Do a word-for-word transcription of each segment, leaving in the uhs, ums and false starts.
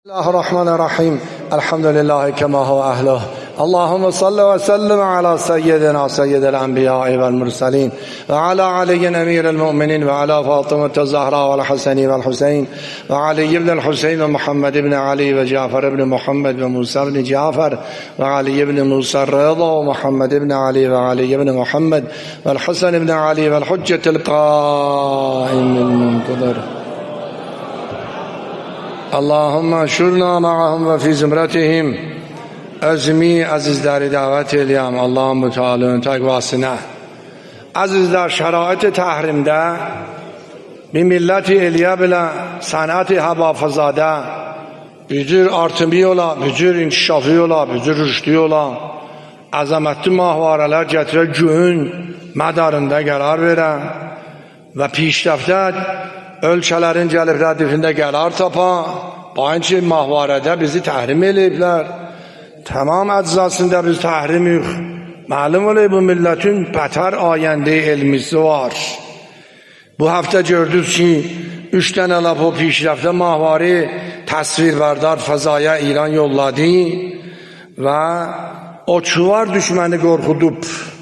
بسم الله الرحمن الرحيم. الحمد لله كما هو أهله. اللهم صل وسلم على سيدنا سيد الأنبياء والمرسلين وعلى علي أمير المؤمنين وعلى فاطمة الزهراء والحسن والحسين وعلي بن الحسين ومحمد بن علي وجعفر بن محمد وموسى بن جعفر وعلي بن موسى الرضا ومحمد بن علي وعلي بن محمد والحسن بن علي والحجة القائم المنتظر. اللهم اشرنا معهم و فی زمرتهم. ازمی عزیز در دعوت الیم الله متعال تک واسنه عزیز در شرایط تحریم ده bir milleti eliye bile sanat-ı havafazade bücür artımı ola, bücür inkişafı ola, bücür rüştü ola azametli mahvareler getire güğün medarında karar veren ve pişrafte ölçələrin gəlib rədifində qərar tapa, bayınçı mahvarədə bizi təhrim eləyiblər. Tamam əczasında biz təhrim yox. Məlum olay bu millətin bətər ayəndə elmisi var. Bu həftə gördük ki, üç dənə lapo pişrəftə mahvari təsvirberdar fəzaya İran yolladı və o çuvar düşməni qorxudub.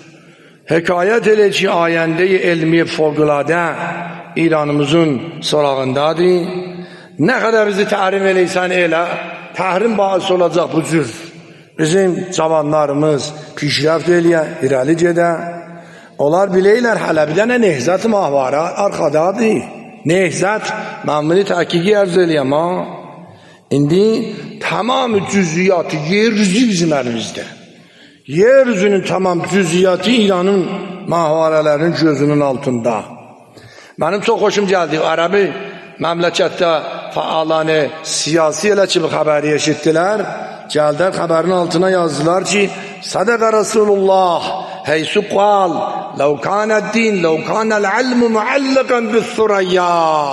Hekayət elə ki, ayəndə elmi fövqüladə İranımızın sorağındadır. Ne kadar bizi tahrim eləysən elə, tahrim bahis olacaq bu cür. Bizim cavanlarımız pişrəft eləyə, irəli gedə. Onlar biləylər hələ bir dənə nehzat mahvara arxadadır. Nehzat, mən bunu təhqiqi ərz eləyəm ha. İndi tamamı cüziyyatı, yeryüzü bizim əlimizdə. Yeryüzünün tamam cüziyyatı İranın mahvarələrinin gözünün altında. Benim çok hoşum geldi. Arabi memlekette faalanı siyasi elə ki bu haberi eşittiler. Geldiler haberin altına yazdılar ki Sadaka Resulullah heysu qal lev kaned din lev kanel ilmu muallikan bis surayya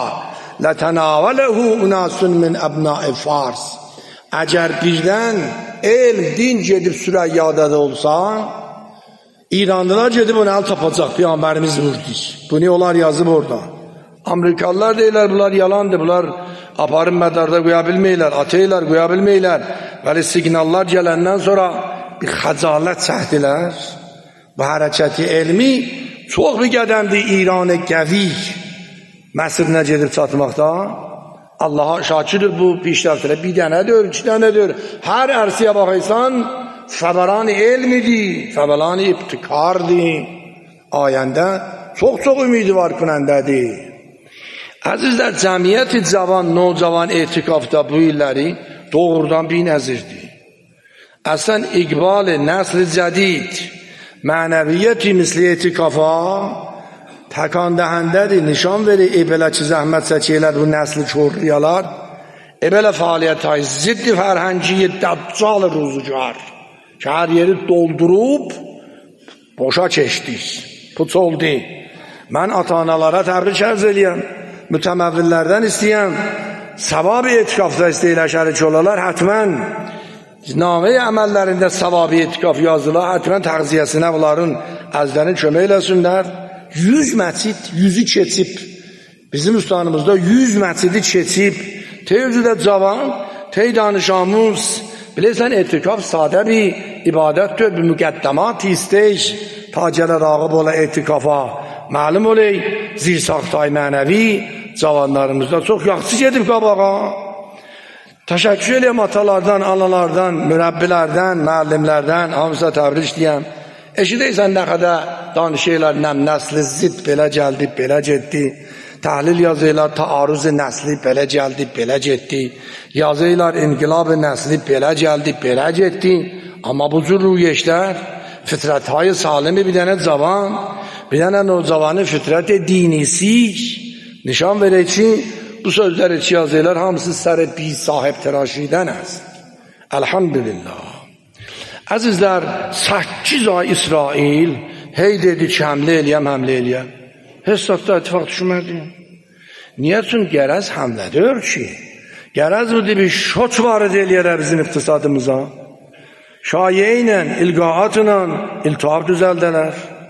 letenavelehu unasun min ebnai Fars. Eğer birden elm din gedib Süreyya'da da olsa İranlılar gedib onu el tapacaq, Peygamberimiz vurdu. Bunu onlar yazıb orada. Amerikalılar deyirlər, bunlar yalandır, bunlar aparın mədarda qoya bilməyirlər, ateylər qoya bilməyirlər. Bəli, signallar gələndən sonra bir xəcalət çəkdilər. Bu hərəkəti elmi çox bir qədəmdir İran-ı qəvi Məsrinə gedib çatmaqda. Allaha şakirdir bu pişrəftlərə. Bir dənədir, iki dənədir. Hər ərsiyə baxaysan Fəbəran elmidir, fəbəran ibtikardır. Ayəndə çox-çox ümidi var kunəndədir. Əzizlər, cəmiyyət-i cavan, nocavan etikafda bu illəri doğrudan bir nəzirdir. Əslən, iqbal-i nəsl-i cədid, mənəviyyət-i misli etikafa təkan dəhəndədir, nişan verir, e belə ki, zəhmət çəkirlər bu nəsli çorluyalar, e belə fəaliyyət hay, ziddi fərhəngiyi dəbcal ruzucar. Ki her yeri doldurup boşa keçdik. Puç oldu. Ben ata-analara təbrik ərz eləyəm. Mütəməvvillərdən istəyəm. Savab-ı etikafda istəyirlər şərik olalar. Hətmən name-i əməllərində savab-ı etikaf yazılar. Hətmən təğziyəsinə bunların əzlərini kömək eləsinlər. Yüz məsid, yüzü keçib. Bizim üstanımızda yüz məsidi keçib. Tevcüdə cavan, tey danışamuz. Bilirsən, etikaf sadə bir ibadətdir, bir müqəddamat istəyiş, ta gələ rağıb ola etikafa. Məlum olay, zirsaxtay mənəvi cavanlarımızda çox yaxşı gedib qabağa. Təşəkkür eləyəm atalardan, analardan, mürəbbilərdən, müəllimlərdən, hamısa təbrik deyəm. Eşidəysən nə qədər danışırlar, nəm nəsli zid belə gəldi, belə getdi. Təhlil yazıylar, taarruz-i nəsli belə gəldi, belə getdi. Yazıylar, inqilab-ı nəsli belə gəldi, belə getdi. Amma bu cür rüyeşlər, fitrət-hay salimi bir dənə cavan, bir dənə nocavanı fitrət-i dinisi nişan verir ki, bu sözlər içi yazıylar, hamısı sər-i bi sahib tıraşidən əst. Elhamdülillah. Əzizlər, səkkiz ay İsrail, hey dedi ki, həmlə eləyəm, həmlə eləyəm. Hesabda ittifak düşmədi. Niyə üçün gərəz həmlədir ki? Gərəz budur bir şoç varid eləyərə bizim iqtisadımıza. Şayə ilə, ilqaatla iltihab düzəldələr.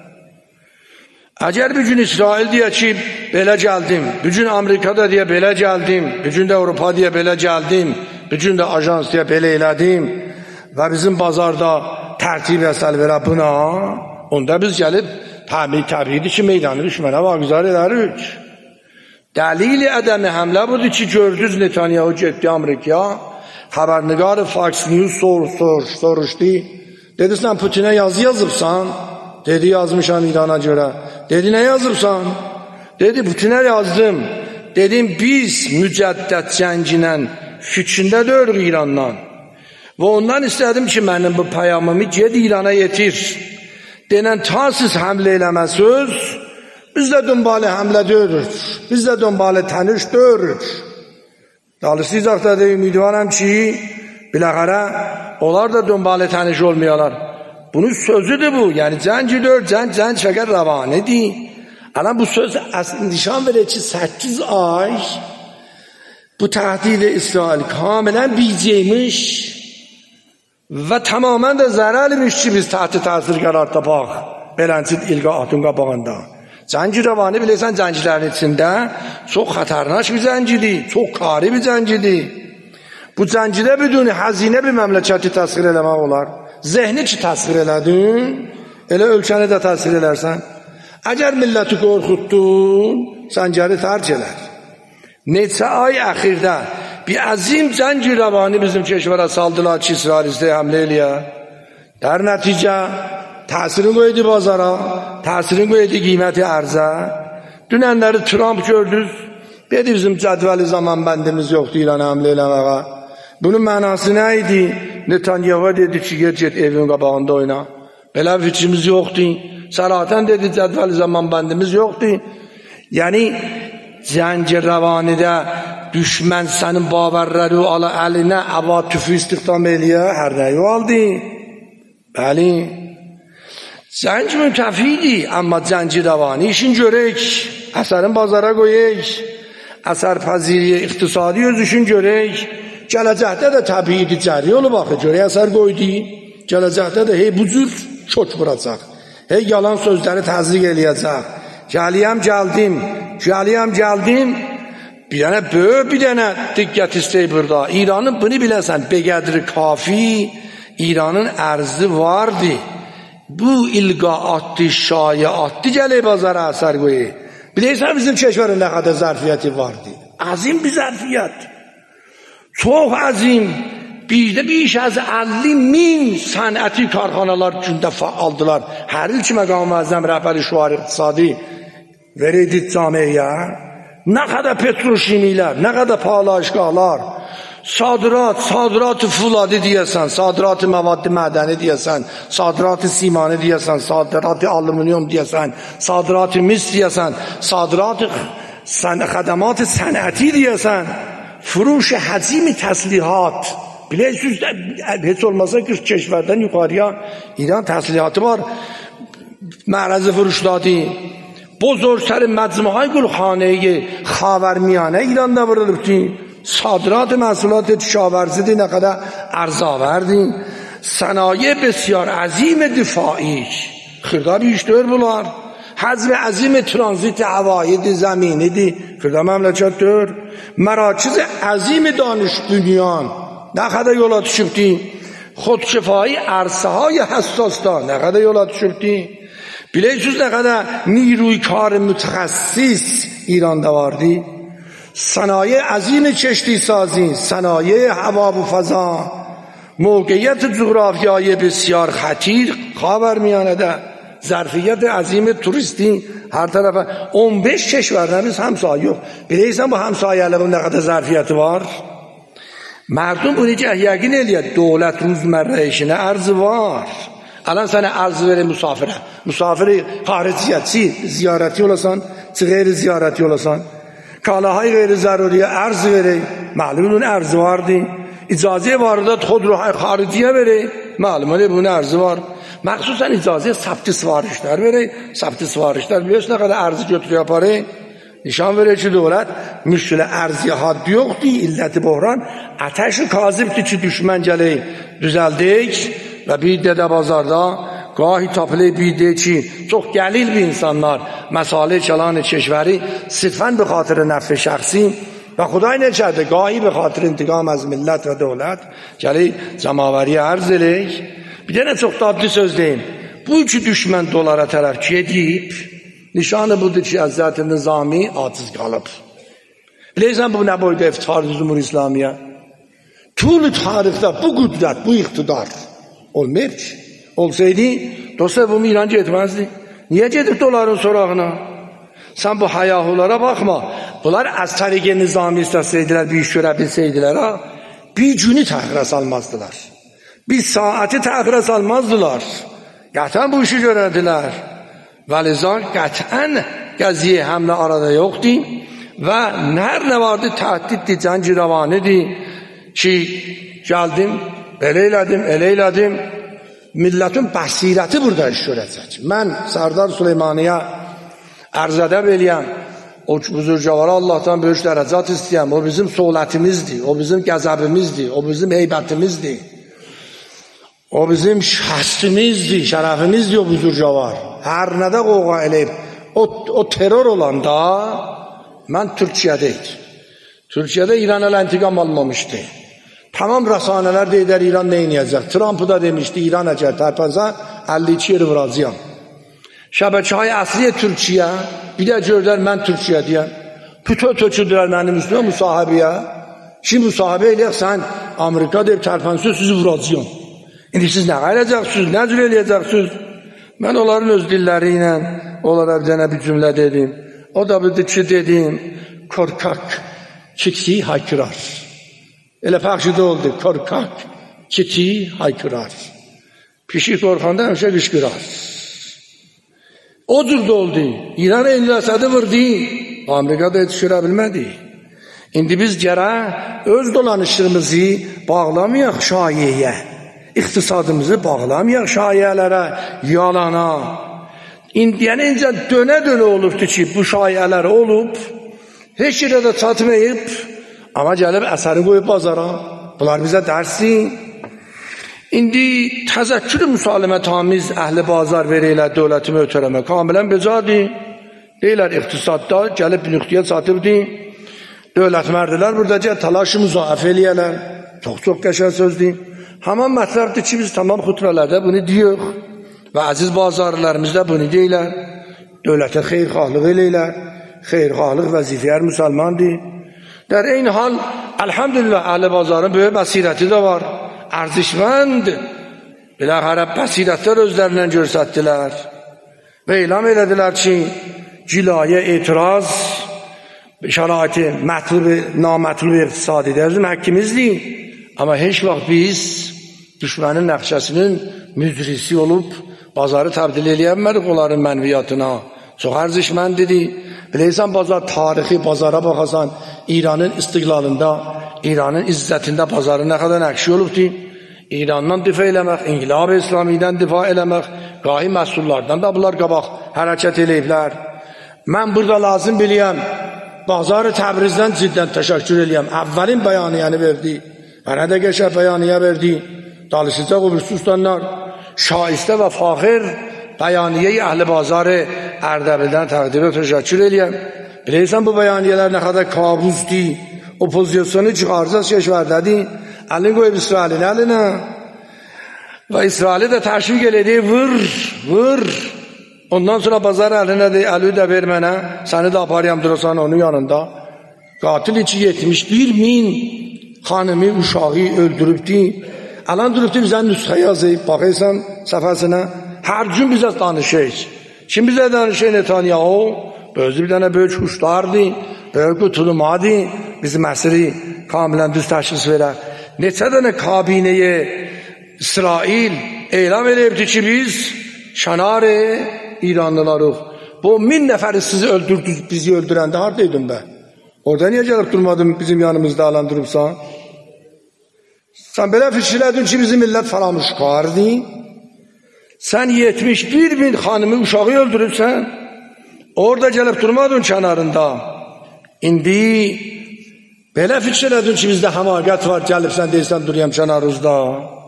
Əgər bir gün İsrail deyə ki, belə gəldim, bir gün Amerikada deyə belə gəldim, bir gün də Avropa deyə belə gəldim, bütün de ajans diye belə elədim və bizim bazarda tərtib əsəl verə buna, onda biz gəlib təbii təbiidir ki, meydanı düşmənə vagüzar edərik. Dəlil ədəmi həmlə budur ki, gördünüz Netanyahu getdi Amerikaya, xəbərnigar Fox News sor, sor, soruşdu. Dedi, sən Putinə yazı yazıbsan? Dedi, yazmışam İrana görə. Dedi, nə yazıbsan? Dedi, Putinə yazdım. Dedim, biz mücəddət cənginlə fikrində dörük İrandan. Və ondan istədim ki, mənim bu payamımı ged İrana yetir. Denən, ta siz həmlə eləməsiniz, biz də dönbalı həmlə dörük. Biz də dönbalı tanış dörük. Dalısı izahda da ümidvarım ki, biləxərə, onlar da dönbalı tanış olmayalar. Bunun sözüdür bu. Yəni, cəngi dör, cəng, cəng fəqət rəvanidir. Alan bu söz nişan verir ki, səkkiz ay bu təhdid İsrail kamilən bicəymiş və tamamən də zərərlimiş ki, biz təhdid təsir qərar tapaq. Belənçid ilqaatın qabağında. Cəngi rəvani bilirsən, cəngilərin içində çox xətərnaş bir cəngidir, çox kari bir cəngidir. Bu cəngidə biduni həzinə bir məmləkəti təsvir eləmək olar. Zehni ki təsvir elədin, elə ölkəni də təsvir elərsən. Əgər milləti qorxutdun, səngəri tərk elər. Neçə ay əxirdə bir əzim cəngi rəvani bizim keşvərə saldılar ki, İsrail istəyə həmlə eləyə. Dər nəticə, təsirin qoydu bazara, təsirin qoydu qiyməti ərzə. Dünənləri Trump gördünüz, dedi bizim cədvəli zaman bəndimiz yoxdur İran'a həmlə eləməyə. Bunun mənası nə idi? Netanyahu dedi ki, get get evin qabağında oyna. Belə bir fikrimiz yoxdur. Sərahətən dedi, cədvəli zaman bəndimiz yoxdur. Yəni, cəngi rəvanidə düşmən sənin bavərləri ala əlinə əva tüfü istiqdam eləyə, hər nəyi aldı. Bəli. Cəngi müntəfidir, amma cəngi rəvani işin görək, əsərin bazara qoyək, əsər pəziri iqtisadi öz işin görək, gələcəkdə də təbiidir cəri olub axı, görək əsər qoydu, gələcəkdə də hey bu cür kök vuracaq, hey yalan sözləri təzyiq eləyəcək, gəliyəm gəldim, gəliyəm gəldim, bir dənə böyük bir dənə diqqət istəyir burada, İranın bunu biləsən, beqədri kafi, İranın ərzi vardı, bu ilqaatdı, şayiatdı, gələk bazara əsər qoyur, biləysən bizim keşvərin nə qədər zərfiyyəti vardı, azim bir zərfiyyət. Çox əzim, bizdə بیش از əlli min sənəti karxanalar gündə fəaldılar. Hər il ki məqam müəzzəm rəhbəri şuar iqtisadi verirdi camiyə, nə qədər petroşimilər, nə qədər paylaşqalar, sadrat, sadrat fuladı deyəsən, sadrat məvaddi mədəni deyəsən, sadrat simanı deyəsən, sadrat alüminyum deyəsən, sadrat mis deyəsən, sadrat xədəmat sənəti deyəsən, فروش حزیم تسلیحات bilirsiniz heç olmasa kırk keşverden yukarıya İran təslihatı var mərəzi furuşladı bozorgtərin məcmuhəy qulxanəyi xavərmiyanə İranda vurulub ki صادرات محصولات کشاورزی nə qədər ارزآوردی صنایع بسیار عظیم دفاعی خردا بیشتر bunlar حجم عظیم ترانزیت عواید زمینی دی خردا مملکت دör مراکز عظیم دانش بنیان nə qədər yola düşübdi خودکفایی عرصه های حساس da nə qədər yola düşübdi bilirsiniz nə qədər نیروی کار متخصص ایرانda vardı صنایع عظیم کشتی سازی صنایع هوا و فضا موقعیت جغرافیایی بسیار خطیر خاورمیانه ظرفیت عظیم توریستی هر طرف on beş کشورden biz همسایه yok. Bilirsən bu همسایələrin nə qədər zərfiyyəti var? Mərdum bunu yəqin eləyər. Dövlət ruzmərrə işinə ərzı var. Alan sənə ərzı verir müsafirə. Müsafiri xariciyyətçi ziyarəti olasan, qeyri ziyarəti olasan. Kalahay qeyri zəruriyə ərz verir. Məlum ərzı vardı. İcazə varidət xodrohay xariciyə verir. Məlum bunun ərzı var. مخصوصا اجازه ثبت سفارشدار بره ثبت سفارشدار بیاش نه qədər ارزی götürüyor aparı nişan verir ki dövlət müşkülə ərziyə haddi yoxdur illəti böhran ateş kazibdir ki düşmən gələk düzəldik və bir dədə bazarda gahi tapılı bir de ki çox gəlil bir insanlar məsalih çalan keşvəri sırfən به خاطر نفع şəxsi و خدای نکرده گاهی به خاطر انتقام از ملت و دولت جلی cəmavari arz elək. Bir dənə çox dadlı söz deyim. Bu iki düşmən dolara tərəf gedib, nişanı budur ki, Həzrəti Nizami aciz qalıb. Bilirsən bu nə boyda iftihardır Cumhur İslamiyə? Tüm tarixdə bu qüdrət, bu iqtidar olmayır ki. Olsaydı, dost bu İran getməzdi. Niyə gedib doların sorağına? Sen bu hayahulara bakma. Bunlar az tariqe Nizami istəsəydilər, bir iş görə bilsəydilər, ha, bir günü təxirə salmazdılar. Bir saati təxirə salmazdılar. Qətən bu işi görərdilər. Vəliza qətən qəziyə həmlə arada yoxdur və hər nə vardı təhdiddir, cəngirəvanidir ki, gəldim, belə elədim, elə elədim. Milletin bəsirəti burada iş görəcək. Mən Sərdar Süleymaniyə arz edəb eləyəm. O buzurcavara Allah'tan böyük dərəcət istəyəm. O bizim soğlatimizdir, o bizim qəzəbimizdir, o bizim heybətimizdir. O bizim şəstimizdir, şərəfimizdir o buzurcavar. Hər nədə qoğa eləyib. O, o terör olanda mən Türkiyədəydim. Türkiyədə İran elə intiqam almamışdı. Tamam rəsanələr deyilər İran nə inəyəcək. Trump da demişdi İran əgər tərpənsə əlli iki yeri vuracağam. Şəbəkəyə əsliyə Türkiyə, bir də gördülər mən Türkiyədəyəm. Pütö töküldülər mənim üstümə müsahibəyə. Şimdi müsahibə eləyək, sən Amerika deyib tərpənsə sizi vuracağım. İndi siz nə qayılacaqsınız, nə cür eləyəcəksiniz? Mən onların öz dilləri ilə onlara bir dənə bir cümlə dedim. O da bir ki dedim, korkak kiti haykırar. Elə fəxşidə oldu, korkak kiti haykırar. Pişik korxanda həmişə qışqırar. O cürdə oldu. İran elli əsədi vurdu. Amerika'da yetişirə bilmədi. İndi biz gərək öz dolanışlarımızı bağlamayaq şayiəyə. İqtisadımızı bağlamayaq şayiələrə, yalana. İndiyənincə dönə-dönə olubdu ki, bu şayiələr olub, heç yerə də çatmayıb, amma gəlib əsəri qoyub bazara. Bunlar bizə dərsi. İndi təzəkkür müsalimətamiz əhli bazar verəylər dövləti möhtərəmə. Kamilən becadir. Deyirlər iqtisadda gəlib bir nüqtəyə çatıbdır. Dövlət mərdilər buradakı talaşı müzaif eləyərlər. Çox-çox qəşəng sözdür. Haman mətləbdir ki, biz tamam xütrələrdə bunu deyirik. Və əziz bazarlarımız da bunu deyirlər. Dövlətə xeyrxahlıq eləyirlər. Xeyrxahlıq vəzifələr müsəlmandır. Der eyni hal, elhamdülillah, əhl-i bazarın böyük bəsirəti də var. Ərzişmənd. Biləxərə bəsirətlər özlərindən görsətdilər. Və elam elədilər ki, cilayə etiraz şəraiti mətlub, namətlub iqtisadidir. Bizim həkkimizdir. Amma heç vaxt biz düşmənin nəqşəsinin müdrisi olub bazarı təbdil eləyənmədik onların mənviyyatına. Çox ərzişməndidir. Biləysən bazar tarixi bazara baxasan İranın istiqlalında, İranın izzətində bazarı nə qədər nəqşi olubdur. İrandan difa eləmək, İnqilab-ı İslamidən difa eləmək, qahi məhsullardan da bunlar qabaq hərəkət eləyiblər. Mən burada lazım biləyəm, bazarı Təbrizdən ciddən təşəkkür eləyəm. Əvvəlin bəyaniyəni verdi. Mənə də qəşəng bəyaniyə verdi. Dalışıcaq uğursuzdanlar. Şaistə və faxir bəyaniyeyi əhl-i bazarı Ərdəbildən təqdirə təşəkkür eləyəm. Biləysən bu bəyaniyələr nə qədər kabusdur. Opozisyonu çıxarcaq keşvərdədir. Əlini qoyub İsrailin əlinə. Və İsraili də təşvik elədi. Vır, vır. Ondan sonra bazar əlinə de, əli də ver mənə. Səni də aparıyam durursan onun yanında. Qatil içi yetmiş bir min xanımı, uşağı öldürübdü. Alan durubdu bizə nüsxə yazıyıb. Baxıysan səfəsinə. Hər gün bizə danışıyıq. Kim bizə danışıyıq Netanyahu? Özü bir dənə böyük huşlardı. Böyük qutulumadı. Bizim əsri kamilən düz təşxis verər. Neçə dənə kabinəyə İsrail elan eləyibdi ki, biz şənarı İranlılarıq. Bu min nəfəri sizi öldürdü, bizi öldürəndə haradaydın bə? Orada niyə gəlib durmadın bizim yanımızda alan durubsan? Sən belə fikirlədin ki, bizim millət faramuşkardı. Sən yetmiş bir bin xanımı uşağı öldürübsən. Orada gəlib durmadın kənarında. İndi belə fikirlədin ki, bizdə həmaqət var, gəlibsən deyirsən duruyam kənarınızda.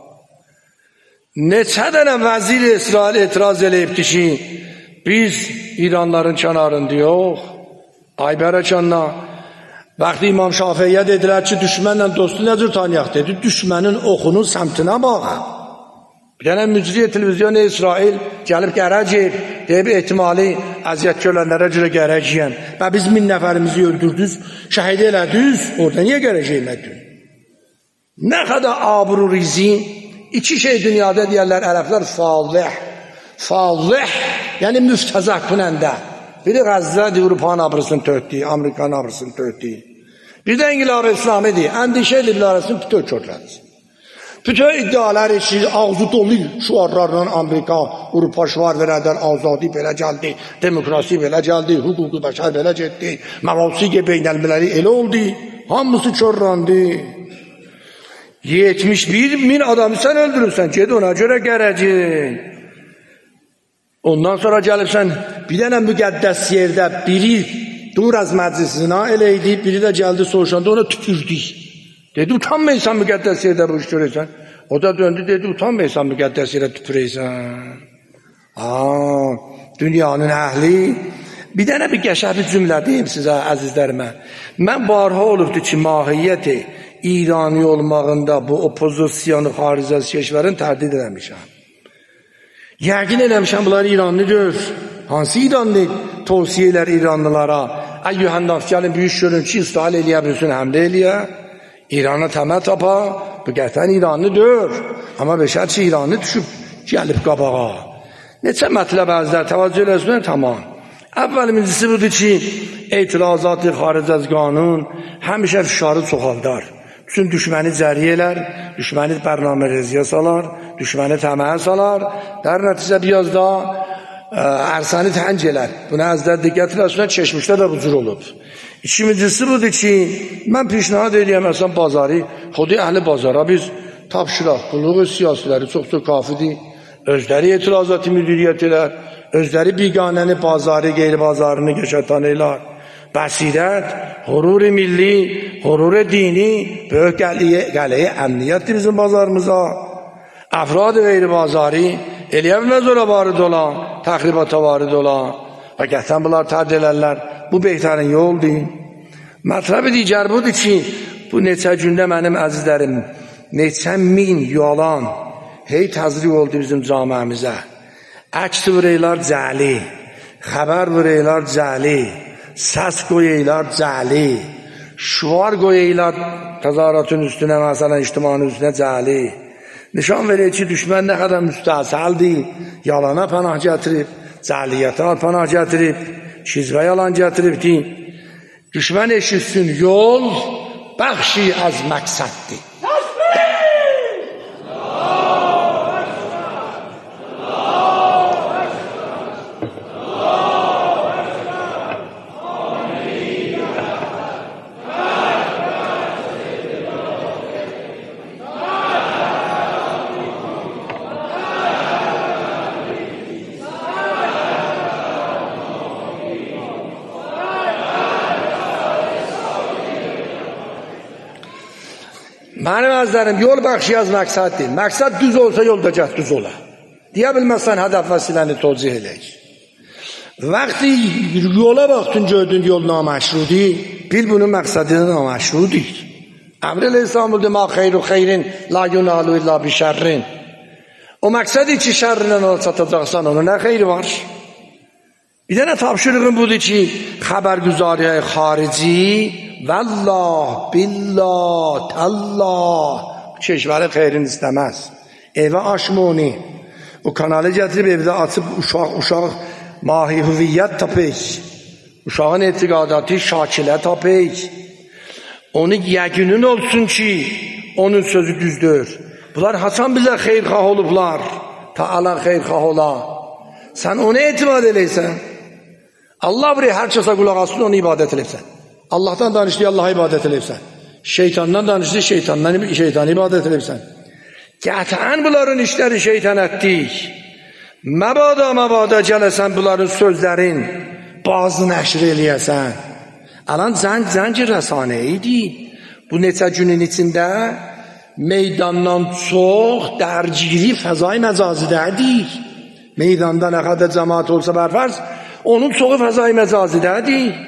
Neçə dənə vəzir İsrail etiraz eləyibdi ki, biz İranların kənarında yox. Ay bərəkanla, Vaxtı İmam Şafiiyə dedilər ki, düşmənlə dostu necə tanıyaq dedi, düşmənin oxunun səmtinə baxa. Bir dənə mücri televizyonu İsrail gəlib qərəcək, deyib ehtimali əziyyət görənlərə görə qərəcəyəm. Və biz min nəfərimizi öldürdünüz, şəhid elədiniz, orada niyə qərəcək elədiniz? Nə qədər abru rizi, iki şey dünyada deyərlər ərəblər fazih, fazih, yəni müftəzək günəndə. Biri Qəzzədir, Avropanın abrısını töhdü, Amerikanın abrısını töhdü. Bir də İngilizlər İslamidir, əndişə ediblərəsini bütün körlədir. Bütün iddialar işi, ağzı dolu şuarlarla Amerika, Avropa şuar verədən, azadi belə gəldi, demokrasi belə gəldi, hüquqi bəşər belə getdi, məvasiq beynəlmiləli elə oldu, hamısı körləndi. yetmiş bir min adamı sən öldürürsən, ged ona görə gələcək. Ondan sonra gəlibsən, bir dənə müqəddəs yerdə biri dur az məclisinə eləydi, biri də gəldi soruşanda ona tükürdük. Dedi, utanmaysan müqəddəs yerdə bu iş görürsən. O da döndü, dedi, utanmaysan müqəddəs yerdə tüpürəysən. Aa, dünyanın əhli. Bir dənə bir qəşəng bir cümlə deyim sizə, əzizlərimə. Mən barha olubdu ki, mahiyyəti İrani olmağında bu opozisiyonu xaricə keşvərin tərdid eləmişəm. Yəqin eləmişəm, bunlar İranlıdır. Hansı İranlı tavsiyələr İranlılara? Əyyuhənnaf, gəlin bir iş görün ki, istihal eləyə bilsin, həmlə eləyə. İrana təməl tapa, bu qətən İranlıdır. Amma beşər ki, İranlı düşüb, gəlib qabağa. Neçə mətləb əzlər, təvəccüh eləsinlər, tamam. Əvvəlimizisi budur ki, etirazat-ı xaric az qanun həmişə fişarı çoxaldar. Bütün düşməni cəriyələr, düşməni bərnamə reziyə salar, düşməni təməyə salar, der nəticə biraz da ərsəni tənc elər. Buna əzlər diqqət eləsinlər, çeşmişdə də bu cür olub. İkincisi budur ki, mən pişnahad edəyəm əsən bazarı, xudi əhli bazara biz tapşıraq, qulluğu siyasiləri çox-çox kafidir, özləri etirazatı müdiriyyət elər, özləri biganəni bazarı, qeyri-bazarını geçərtan elər. Bəsirət, hurur-i milli, hurur-i dini, böyük qəliyə əmniyyətdir bizim bazarımıza. Əfrad-ı qeyri-bazarı eləyə bilməz ola varid olan, təxribata varid olan və qətən bunlar tərd elərlər. Bu beytərin yoldur. Mətləbi digər budur ki, bu neçə gündə mənim əzizlərim, neçə min yalan, hey təzriq oldu bizim camiəmizə. Əks vureylar cəli, xəbər vureylar cəli, səs qoyeylar cəli, şuar qoyeylar təzaratın üstünə, məsələn, ictimanın üstünə cəli. Nişan verək ki, düşmən nə qədər müstəsəldir, yalana pənah gətirib, cəliyyətə pənah gətirib, şizvə yalan gətiribdir. Düşmən eşitsin, yol bəxşi az məqsəddir. Mənim əzlərim, yol bəxşi az məqsəddir. Məqsəd düz olsa yolda gəl düz ola. Deyə bilməsən hədəf vəsiləni tozih eləyik. Vaxtı yola baxdın gördün yol naməşrudi, bil bunun məqsədi naməşrudir. Əmr el-İslam oldu, ma xeyru xeyrin, la yunalu illa bi şərrin. O məqsədi ki, şərrindən ona çatacaqsan, onun nə xeyri var? Bir dənə tapşırığım budur ki, xəbərgüzariyə xarici, Vəllah, billah, tallah, keşvəri xeyrin istəməz. Evə aşmoni, o kanalı gətirib evdə açıb uşaq, uşaq mahi hüviyyət tapıyıq. Uşağın etiqadatı şakilə tapıyıq. Onu yəqinin olsun ki, onun sözü düzdür. Bunlar haçan bizə xeyrxah olublar, Taalan xeyrxah ola. Sən onu etimad eləysən, Allah buraya hər kəsə qulaq asın, onu ibadət eləysən. Allah'tan danıştı, Allah'a ibadet edipsen. Şeytandan danıştı, şeytandan şeytanı ibadet edipsen. Qətən bunların işləri şeytan etdik. Məbada məbada gələsən bunların sözlərin bazı nəşr eləyəsən. Alan zəng zəng rəsanə idi. Bu neçə günün içində meydandan çox dərgiri fəzai məcazidədik. Meydanda nə qədər cəmaat olsa bərfərz, onun çoxu fəzai məcazidədik.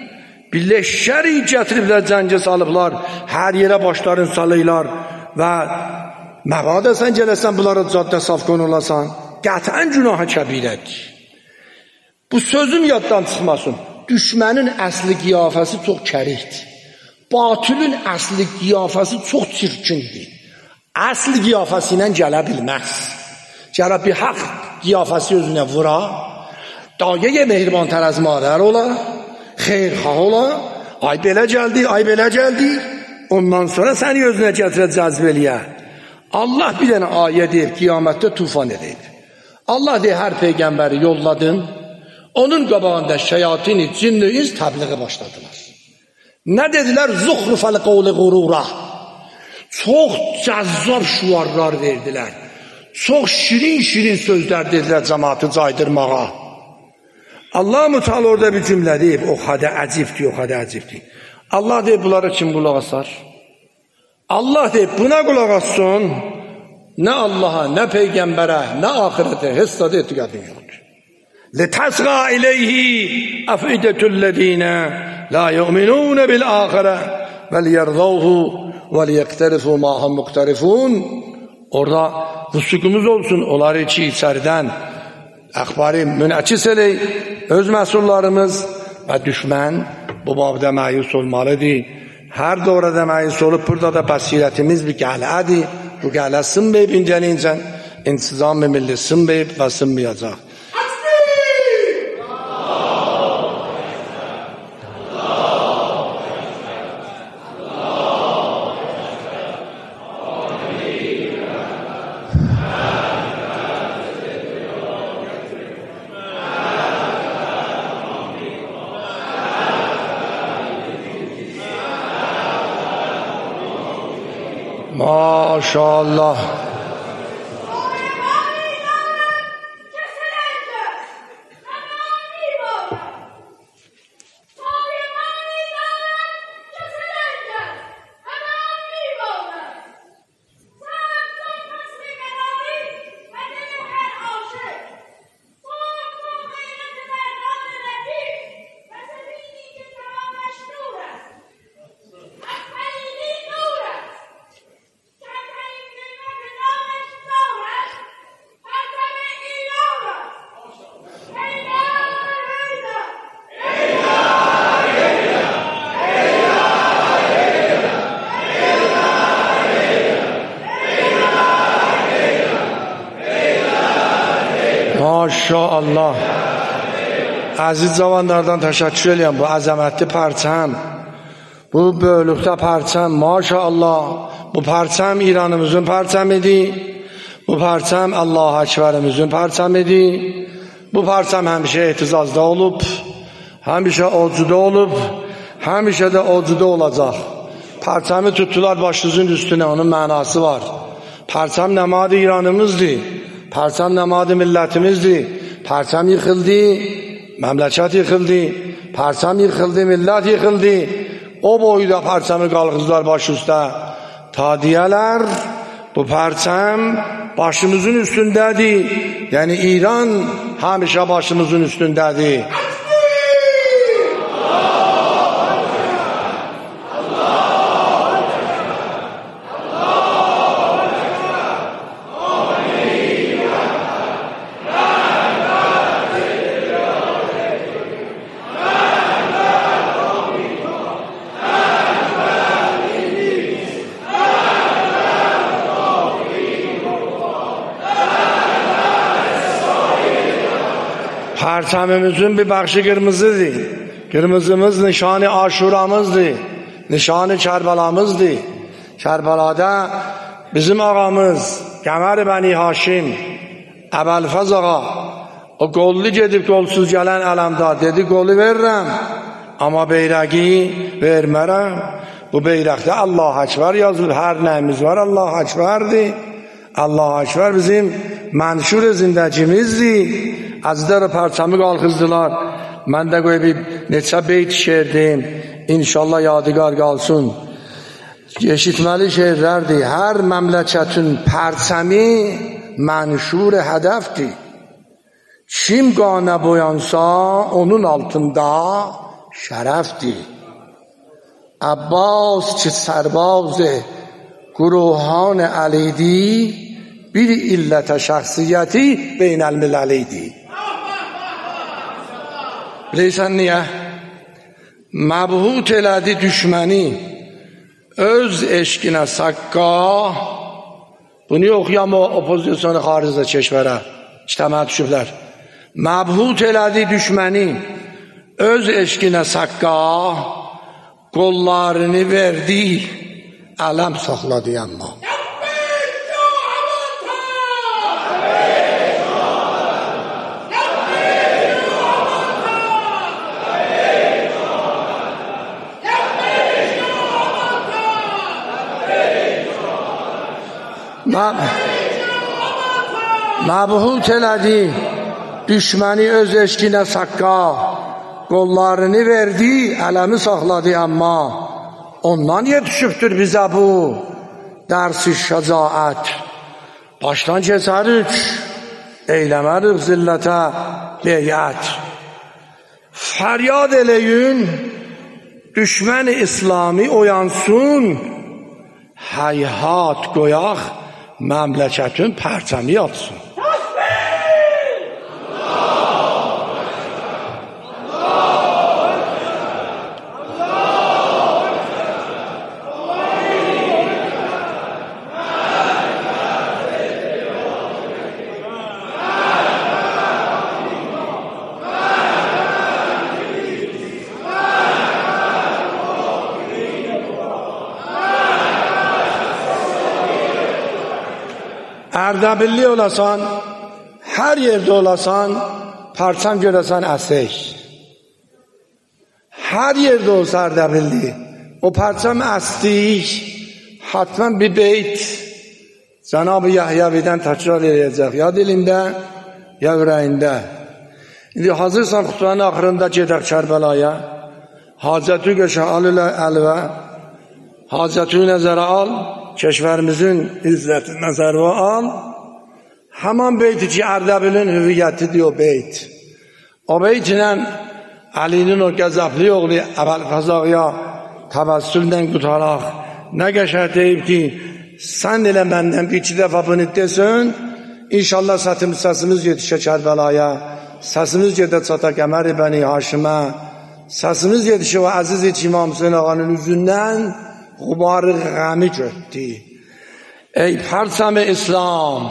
bir leşşəri gətiriblər, cəngə salıblar, hər yerə başlarını salıylar və məbadə sən gələsən bunlara caddə saf konulasan, qətən günahı kəbirədir. Bu sözüm yaddan çıxmasın. Düşmənin əsli qiyafəsi çox kərikdir. Batülün əsli qiyafəsi çox çirkindir. Əsli qiyafəsi ilə gələ bilməz. Gərək bir haqq qiyafəsi özünə vura, dayə mehriban-tər az madər ola, xeyrxah ola, ay belə gəldi, ay belə gəldi, ondan sonra səni özünə gətirə cəzb eləyə. Allah bir dənə ayə deyir, qiyamətdə tufan edib. Allah deyir, hər peyğəmbəri yolladım, onun qabağında şeyatini, cinni, ins təbliğə başladılar. Nə dedilər? Zuhrufəl qavli qurura. Çox cəzzab şuarlar verdilər. Çox şirin-şirin sözlər dedilər cəmaatı caydırmağa. Allah-u Teala orada bir cümlə deyib, o xadə əcibdir, o xadə əcibdir. Allah deyib, bunlara kim qulaq asar? Allah deyib, buna qulaq assın, nə Allaha, nə Peyğəmbərə, nə ahirətə, heç sadə etiqadın yoxdur. لِتَسْغَى إِلَيْهِ أَفْئِدَةُ الَّذ۪ينَ لَا يُؤْمِنُونَ بِالْآخِرَةِ وَلْيَرْضَوْهُ وَلْيَقْتَرِفُوا مَا هُمْ مُقْتَرِفُونَ. Orada vüsukumuz olsun, onlar içi içeriden əxbari münəkkis elək, öz məsullarımız və düşmən bu babda məyus olmalıdır. Hər doğrada məyus olub, burada da basirətimiz bir gələdir. Bu gələ sınmayıb incəlincən, intizam-ı milli sınmayıb və sınmayacaq. Maşallah. Maşallah. Aziz cavanlardan təşəkkür edirəm. Bu əzəmətli parçam, bu böyüklükdə parçam, maşallah. Bu parçam İranımızın parçamıdır. Bu parçam Allah Ekberimizin parçamıdır. Bu parçam həmişə etizazda olub, həmişə ocuda olub, həmişə də ocuda olacaq. Parçamı tutdular başınızın üstünə, onun mənası var. Parçam nəmadı İranımızdır. Parçam nəmadı millətimizdir. Parçam yıxıldı, məmləkət yıxıldı. Parçam yıxıldı, millət yıxıldı. O boyda parçamı qalxızlar baş üstə. Ta deyələr, bu parçam başımızın üstündədir. Yəni İran həmişə başımızın üstündədir. Parçamımızın bir bakışı kırmızıdır. Kırmızımız nişanı Aşuramızdır. Nişanı Kerbalamızdır. Kerbalada bizim ağamız Qəmər Bəni Haşim Əbəlfəz ağa o qollu gedib qolsuz gələn ələmda dedi, qolu verirəm amma beyrəqi vermərəm. Bu beyrəqdə Allah Ekber yazılır. Hər nəyimiz var Allah Ekberdir. Allah Ekber bizim mənşur zindəcimizdir. Əzizlər parçamı qalxızdılar. Mən də qoyub neçə beyt şeirdim. İnşallah yadigar qalsın. Eşitməli şeirlərdir. Hər məmləkətin parçamı mənşur hədəfdir. Kim qanə boyansa onun altında şərəfdir. عباس چه سرباز گروهان علیدی بیری علت شخصیتی بین المللیدی bileysen niye? Mebhut elədi düşməni öz eşkinə sakka. Bunu oxuyan o opozisyonu xaricdə keşvərə ictimai düşüblər. Mebhut elədi düşməni öz eşkinə sakka, qollarını verdi, ələm saxladı amma. Mebhut elədi düşməni öz eşkinə sakka, qollarını verdi, ələmi saxladı amma. Ondan yetişibdir bizə bu dərsi şəcaət. Başdan keçərik, eyləmərik zillətə beyət. Fəryad eləyin, düşməni İslami oyansın, həyhat qoyaq, məmləkətin pərçəmi yatsın. Ərdəbilli olasan, hər yerdə olasan, parçam görəsən əsək. Hər yerdə olsa Ərdəbilli, o parçam əsdik, hatman bir beyt Cenab-ı Yahyavidən təkrar edəcək. Ya dilində, ya ürəyində. İndi hazırsan xutbanın axırında gedək Kərbəlaya. Hacətü qəşə alülə əlvə, hacətü nəzərə al, keşverimizin izzeti nəzərə al. Həman beyti ki, Ərdəbilin hüviyyətidir o beyt. O beyt ilə Əlinin o qəzəbli oğlu Əbəlfəzağıya təvəssüldən qutaraq nə qəşəng deyib ki, sən elə məndən bir iki dəfə bunu desən, inşallah səsimiz yetişə Kərbəlaya, səsimiz gedə çata Qəmər-i Bəni Haşimə, səsimiz yetişə o əziz İmam Hüseyin ağanın üzündən Qubarı qəmi götdü. Ey pərçəm-i İslam,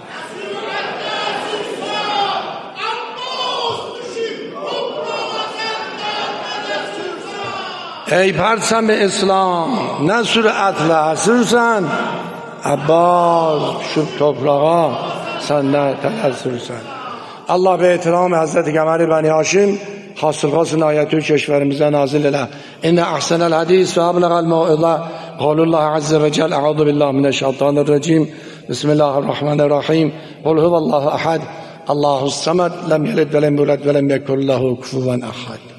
ey pərçəm-i İslam, nə sürətlə əsirsən, Abbas düşüb toprağa, sən nə tələsirsən. Allah به احترام حضرت قمر بنی هاشم خاص الخاص آیاتو کشورمizə nazil elə. İnne ahsenel hadis ve ablegal mev'iza. Qaulullah azze ve cel. Eûzu billahi mineşşeytanirracim. Bismillahirrahmanirrahim. Kul huvallahu ahad. Allahus samed. Lem yelid ve lem yulad ve lem yekun lehu kufuven ahad.